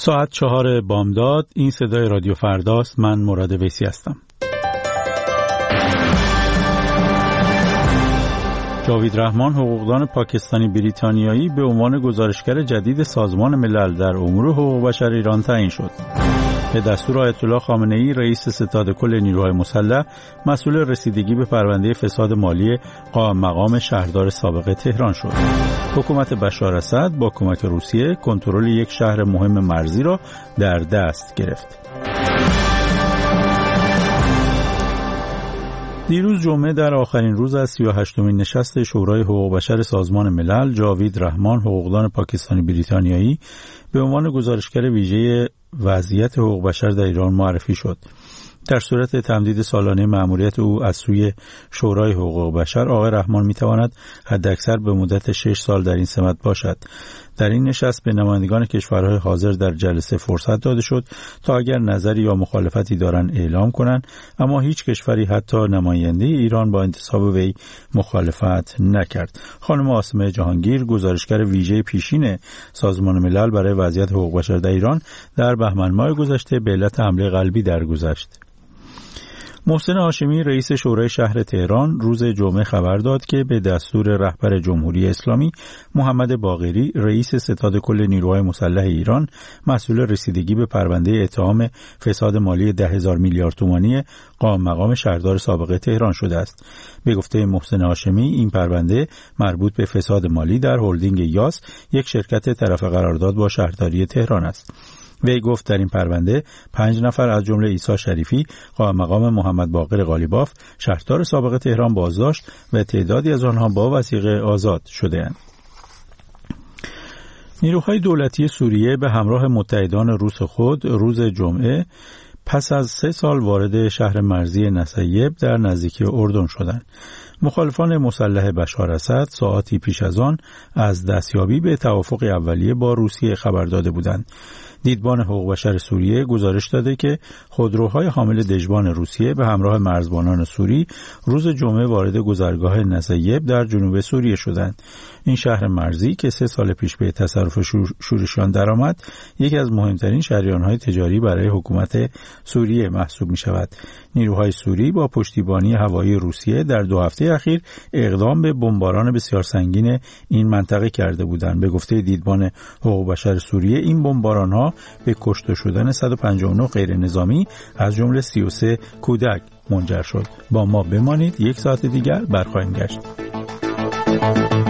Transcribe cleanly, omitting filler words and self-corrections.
ساعت 4 بامداد. این صدای رادیو فرداست. من مراد ویسی هستم. جاوید رحمان، حقوقدان پاکستانی بریتانیایی، به عنوان گزارشگر جدید سازمان ملل در امور حقوق بشر ایران تعیین شد. به دستور آیت الله خامنه‌ای، رئیس ستاد کل نیروهای مسلح، مسئول رسیدگی به پرونده فساد مالی قائم مقام شهردار سابق تهران شد. حکومت بشار اسد با کمک روسیه کنترل یک شهر مهم مرزی را در دست گرفت. دیروز جمعه در آخرین روز از 38مین نشست شورای حقوق بشر سازمان ملل، جاوید رحمان، حقوقدان پاکستانی بریتانیایی، به عنوان گزارشگر ویژه وضعیت حقوق بشر در ایران معرفی شد. در صورت تمدید سالانه مأموریت او از سوی شورای حقوق بشر، آقای رحمان میتواند حداکثر به مدت 6 سال در این سمت باشد. در این نشست به نمایندگان کشورهای حاضر در جلسه فرصت داده شد تا اگر نظری یا مخالفتی دارند اعلام کنند، اما هیچ کشوری حتی نماینده ایران با انتصاب وی مخالفت نکرد. خانم آسمه جهانگیر، گزارشگر ویژه پیشین سازمان ملل برای وضعیت حقوق بشر در ایران، در بهمن ماه گذشته به علت حمله قلبی درگذشت. محسن هاشمی، رئیس شورای شهر تهران، روز جمعه خبر داد که به دستور رهبر جمهوری اسلامی محمد باقری، رئیس ستاد کل نیروهای مسلح ایران، مسئول رسیدگی به پرونده اتهام فساد مالی 10,000 میلیارد تومانی قائم مقام شهردار سابق تهران شده است. به گفته محسن هاشمی، این پرونده مربوط به فساد مالی در هلدینگ یاس، یک شرکت طرف قرارداد با شهرداری تهران است. وی گفت در این پرونده 5 نفر از جمله عیسی شریفی، قائم مقام محمد باقر قالیباف، شهردار سابق تهران بازداشت و تعدادی از آنها با وثیقه آزاد شده‌اند. نیروهای دولتی سوریه به همراه متحدان روس خود روز جمعه پس از 3 سال وارد شهر مرزی نسیب در نزدیکی اردن شدند. مخالفان مسلح بشار اسد ساعاتی پیش از آن از دستیابی به توافق اولیه با روسیه خبر داده بودند. دیدبان حقوق بشر سوریه گزارش داده که خودروهای حامل دژبان روسیه به همراه مرزبانان سوری روز جمعه وارد گذرگاه نسیب در جنوب سوریه شدند. این شهر مرزی که 3 سال پیش به تصرف شورشیان درآمد، یکی از مهمترین شریان‌های تجاری برای حکومت سوریه محسوب می‌شود. نیروهای سوری با پشتیبانی هوایی روسیه در 2 هفته اخیر اقدام به بمباران بسیار سنگین این منطقه کرده بودند. به گفته دیدبان حقوق بشر سوریه، این بمباران‌ها به کشته شدن 159 غیر نظامی از جمله 33 کودک منجر شد. با ما بمانید، 1 ساعت دیگر برخواهیم گشت.